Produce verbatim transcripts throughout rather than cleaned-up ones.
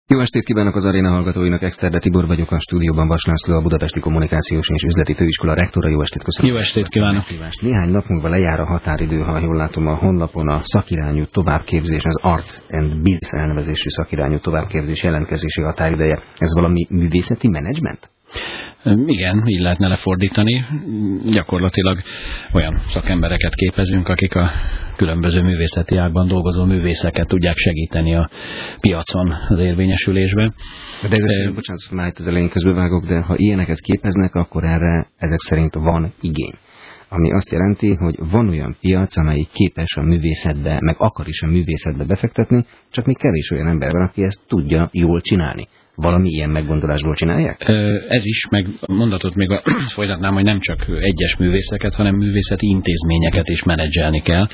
Jó estét kívánok az aréna hallgatóinak, Exterde Tibor vagyok, a stúdióban Vas László, a Budapesti Kommunikációs és Üzleti Főiskola rektora. Jó estét köszönöm. Jó estét kívánok. Néhány nap múlva lejár a határidő, ha jól látom, a honlapon a szakirányú továbbképzés, az Arts and Business elnevezésű szakirányú továbbképzés jelentkezési határideje. Ez valami művészeti menedzsment? Igen, így lehetne lefordítani. Gyakorlatilag olyan szakembereket képezünk, akik a különböző művészeti ágban dolgozó művészeket tudják segíteni a piacon az érvényesülésben. De ezek szerint, bocsánat, már itt az elején közbevágok, de ha ilyeneket képeznek, akkor erre ezek szerint van igény. Ami azt jelenti, hogy van olyan piac, amelyik képes a művészetbe, meg akar is a művészetbe befektetni, csak még kevés olyan ember van, aki ezt tudja jól csinálni. Valami ilyen meggondolásból csinálják? Ez is, meg mondatot még folytatnám, hogy nem csak egyes művészeket, hanem művészeti intézményeket is menedzselni kell.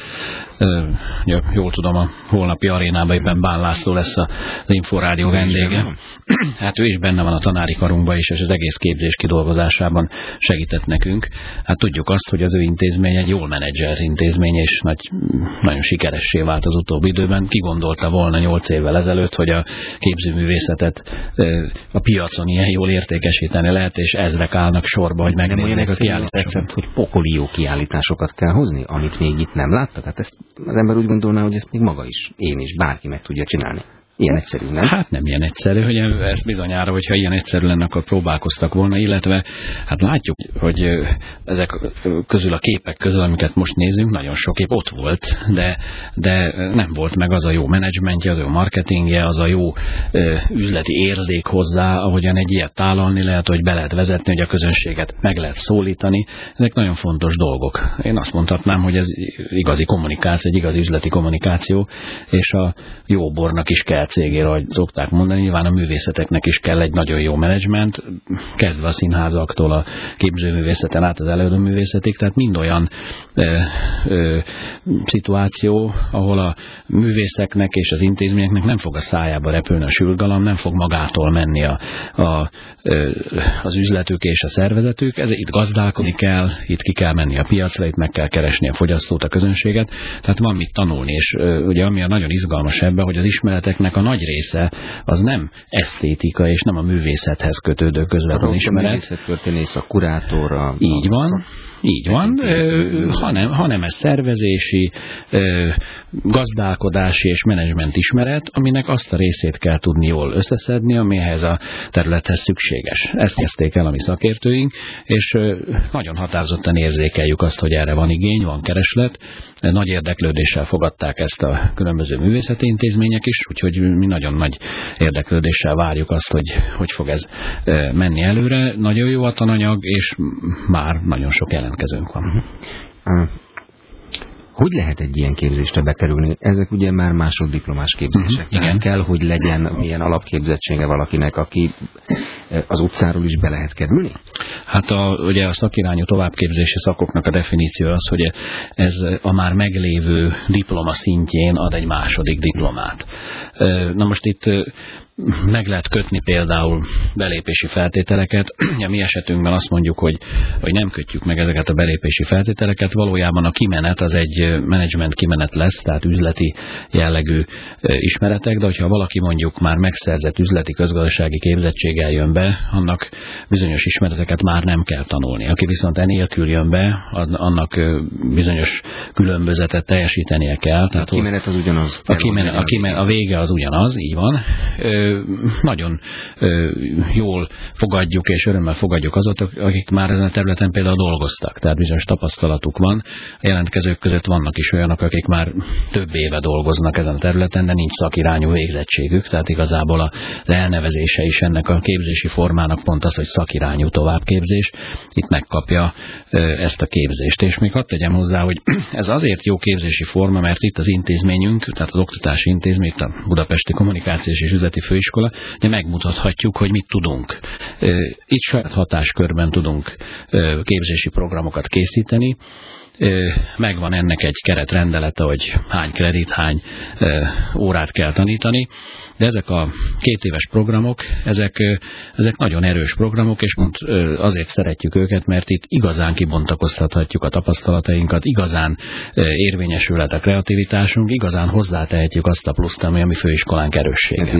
Jól tudom, a holnapi arénában éppen Bán László lesz az Inforádió vendége. Hát ő is benne van a tanári karunkban is, és az egész képzés kidolgozásában segített nekünk. Hát tudjuk azt, hogy az ő intézmény egy jól menedzselt intézmény, és nagy, nagyon sikeressé vált az utóbbi időben. Ki gondolta volna nyolc évvel ezelőtt, hogy a képzőművészetet a piacon ilyen jól értékesíteni lehet, és ezrek állnak sorba, hogy megnézzék a kiállításokat. Hogy pokoli jó kiállításokat kell hozni, amit még itt nem láttak? Hát ezt az ember úgy gondolná, hogy ezt még maga is, én is, bárki meg tudja csinálni. Ilyen egyszerű, nem? Hát nem ilyen egyszerű, hogy ez bizonyára, hogyha ilyen egyszerű lenne, akkor próbálkoztak volna, illetve hát látjuk, hogy ezek közül a képek közül, amiket most nézünk, nagyon sok kép ott volt, de, de nem volt meg az a jó menedzsmentje, az a jó marketingje, az a jó ö, üzleti érzék hozzá, ahogyan egy ilyet tálalni lehet, hogy be lehet vezetni, hogy a közönséget meg lehet szólítani. Ezek nagyon fontos dolgok. Én azt mondhatnám, hogy ez igazi kommunikáció, egy igazi üzleti kommunikáció, és a jó bornak is kell cégére, ahogy szokták mondani, nyilván a művészeteknek is kell egy nagyon jó menedzsment, kezdve a színházaktól a képzőművészeten át az előadóművészetig, tehát mind olyan ö, ö, szituáció, ahol a művészeknek és az intézményeknek nem fog a szájába repülni a sülgalam, nem fog magától menni a, a, ö, az üzletük és a szervezetük, ez, itt gazdálkodni kell, itt ki kell menni a piacra, itt meg kell keresni a fogyasztót, a közönséget, tehát van mit tanulni, és ö, ugye ami a nagyon izgalmas ebben, hogy az ismereteknek a nagy része az nem esztétika, és nem a művészethez kötődő közvetlen ismeret. A művészettörténész, a kurátor, a... Így van. Így van, ö, hanem, hanem ez szervezési, ö, gazdálkodási és menedzsment ismeret, aminek azt a részét kell tudni jól összeszedni, ami ehhez a területhez szükséges. Ezt kezdték el a mi szakértőink, és ö, nagyon határozottan érzékeljük azt, hogy erre van igény, van kereslet. Nagy érdeklődéssel fogadták ezt a különböző művészeti intézmények is, úgyhogy mi nagyon nagy érdeklődéssel várjuk azt, hogy hogy fog ez ö, menni előre. Nagyon jó a tananyag, és már nagyon sok jelent kezünk van. Hogy lehet egy ilyen képzésre bekerülni? Ezek ugye már másoddiplomás képzések. Uh-huh. Igen. Kell, hogy legyen ilyen alapképzettsége valakinek, aki az utcáról is be lehet kerülni? Hát a, ugye a szakirányú továbbképzési szakoknak a definíció az, hogy ez a már meglévő diploma szintjén ad egy második diplomát. Na most itt meg lehet kötni például belépési feltételeket. A mi esetünkben azt mondjuk, hogy, hogy nem kötjük meg ezeket a belépési feltételeket. Valójában a kimenet az egy menedzsment kimenet lesz, tehát üzleti jellegű ismeretek, de hogyha valaki mondjuk már megszerzett üzleti közgazdasági képzettséggel jön be, annak bizonyos ismereteket már nem kell tanulni. Aki viszont enélkül jön be, annak bizonyos különbözetet teljesítenie kell. Tehát a kimenet az ugyanaz. A, kimenet, a, kimenet, a vége az ugyanaz, így van. Nagyon jól fogadjuk és örömmel fogadjuk azokat, akik már ezen a területen például dolgoztak, tehát bizonyos tapasztalatuk van. A jelentkezők között vannak is olyanok, akik már több éve dolgoznak ezen a területen, de nincs szakirányú végzettségük, tehát igazából az elnevezése is ennek a képzési formának pont az, hogy szakirányú továbbképzés. Itt megkapja ezt a képzést. És még hadd tegyem hozzá, hogy ez azért jó képzési forma, mert itt az intézményünk, tehát az oktatási intézmény, a Budapesti Kommunikációs és Üzleti Főiskola, de megmutathatjuk, hogy mit tudunk. Itt saját hatáskörben tudunk képzési programokat készíteni, megvan ennek egy keretrendelete, hogy hány kredit, hány órát kell tanítani, de ezek a két éves programok, ezek, ezek nagyon erős programok, és pont azért szeretjük őket, mert itt igazán kibontakoztathatjuk a tapasztalatainkat, igazán érvényesülhet a kreativitásunk, igazán hozzátehetjük azt a pluszt, ami a mi főiskolánk erőssége. Ez nincs benne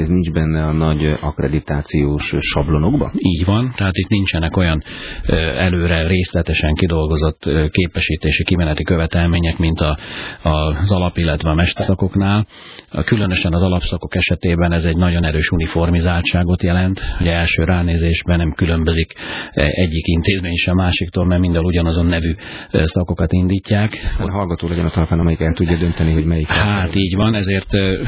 benne a nagy akkreditációs sablonokba? Így van, tehát itt nincsenek olyan előre részletesen kidolgozott képesítési kimeneti követelmények, mint a, az alap, illetve a mesterszakoknál. Különösen az alapszakok esetében ez egy nagyon erős uniformizáltságot jelent, hogy első ránézésben nem különbözik egyik intézmény sem másiktól, mert minden ugyanazon nevű szakokat indítják. A hallgató legyen a talpán, amelyik el tudja dönteni, hogy melyik. Hát így van, ezért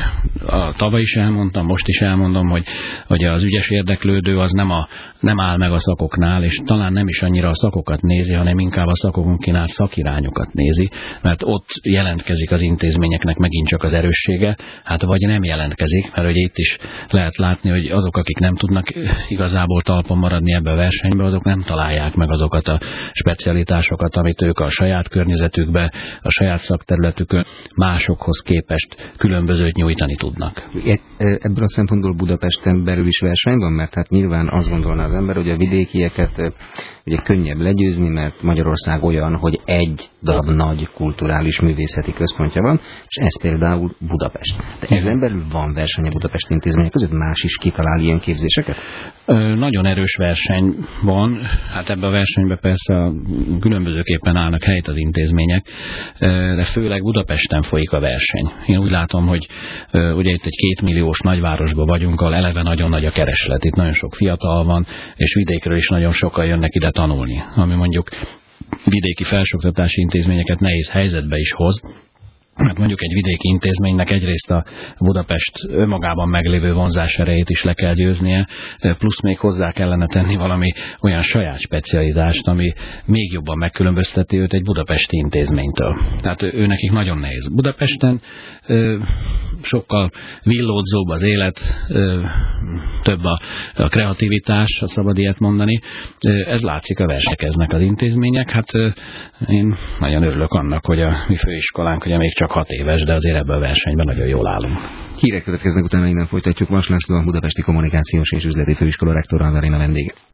a tavaly is elmondtam, most is elmondom, hogy, hogy az ügyes érdeklődő az nem, a, nem áll meg a szakoknál, és talán nem is annyira a szakokat nézi, hanem inkább a szakokon kínált szakirányokat nézi, mert ott jelentkezik az intézményeknek megint csak az erőssége, hát vagy nem jelentkezik, mert ugye itt is lehet látni, hogy azok, akik nem tudnak igazából talpon maradni ebbe a versenybe, azok nem találják meg azokat a specialitásokat, amit ők a saját környezetükbe, a saját szakterületükön másokhoz képest különbözőt nyújtani tudnak. Ebből a szempontból Budapesten belül is verseny van, mert hát nyilván azt gondolná az ember, hogy a vidékieket ugye könnyebb legyőzni, mert Magyarország olyan, hogy egy darab nagy kulturális művészeti központja van, és ez például Budapest. De ezen belül van verseny a Budapesti intézmények között, más is kitalál ilyen képzéseket? Ö, nagyon erős verseny van, hát ebben a versenyben persze különbözőképpen állnak helyt az intézmények, de főleg Budapesten folyik a verseny. Én úgy látom, hogy ugye itt egy kétmilliós nagyvárosban vagyunk, ahol eleve nagyon nagy a kereslet, itt nagyon sok fiatal van, és vidékről is nagyon sokan jönnek ide tanulni, ami mondjuk vidéki felsőoktatási intézményeket nehéz helyzetbe is hoz. Hát mondjuk egy vidéki intézménynek egyrészt a Budapest önmagában meglévő vonzás erejét is le kell győznie, plusz még hozzá kellene tenni valami olyan saját specialitást, ami még jobban megkülönbözteti őt egy budapesti intézménytől. Tehát ő nekik nagyon nehéz. Budapesten ö, sokkal villódzóbb az élet, ö, több a, a kreativitás, ha szabad ilyet mondani. Ez látszik, a versekeznek az intézmények. Hát ö, én nagyon örülök annak, hogy a mi főiskolánk ugye még csak hat éves, de azért ebben a versenyben nagyon jól állunk. Hírek következnek, utána innen folytatjuk. Vas László, a Budapesti Kommunikációs és Üzleti Főiskola rektora, az aréna vendége.